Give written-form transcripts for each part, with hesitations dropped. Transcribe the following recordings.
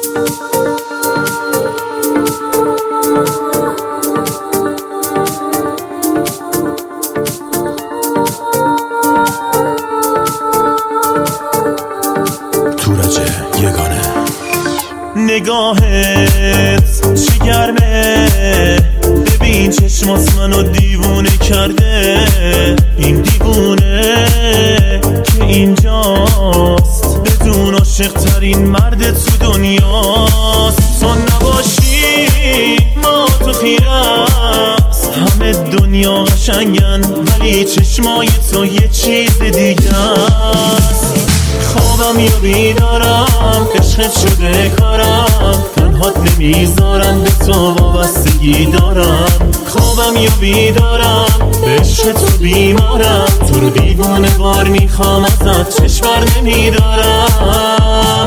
نگاهت چه گرمه، ببین چشمات منو دیوونه کرده. این دیوونه که اینجاست بدون عاشق ترین مرد تو دنیاست. تو نباشی ما تو خیرست، همه دنیا قشنگن ولی چشمای تو یه چیز دیگه است. خوابم یا بیدارم عشقت شده کارم، تنهات نمیذارم به تو وابستگی دارم. خوابم یا بیدارم به عشق تو بیمارم، تو رو دیوانه بار میخوام ازت چشم بر نمیدارم.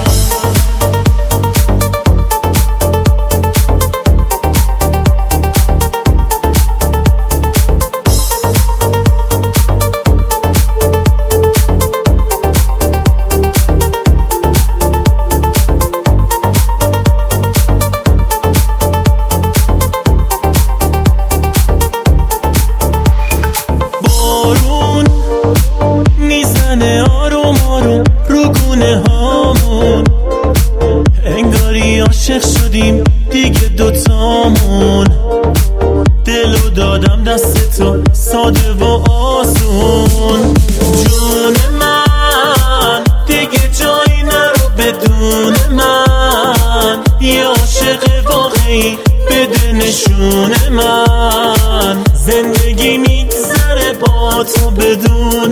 آروم آروم رو گونه هامون، انگاری عاشق شدیم دیگه دوتامون. دلو دادم دست تو ساده و آسون. جون من دیگه جایی نرو بدون من، یه عاشق واقعی بده نشون من. زندگی میگذره با تو بدون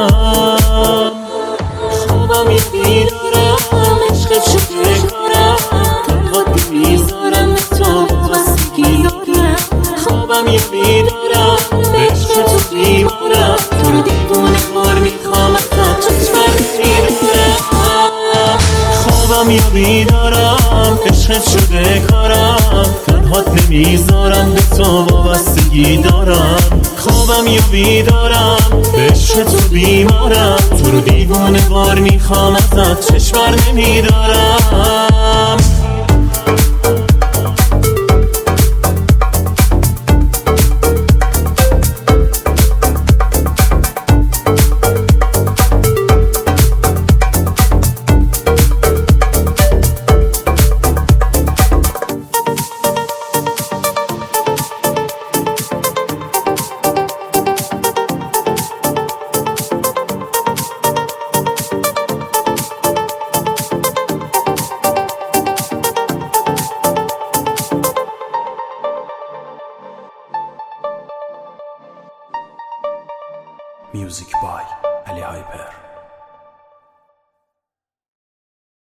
غم. خوابم یه بیدارم عشقت شده کارم، تنهات میذارم به تو وابستگی دارم. خوابم یه بیدارم عشق تو بیمارم، تو رو دیوونه بار میخوام ازت چشم بر نمیدارم. خوابم یه بیدارم عشقت شده کارم، تنهات نمیذارم به تو وابستگی دارم. خوابم یا بیدارم به عشق تو بیمارم، تو رو دیوانه بار میخوام ازت چشم بر نمیدارم. Music by Ali Hyper.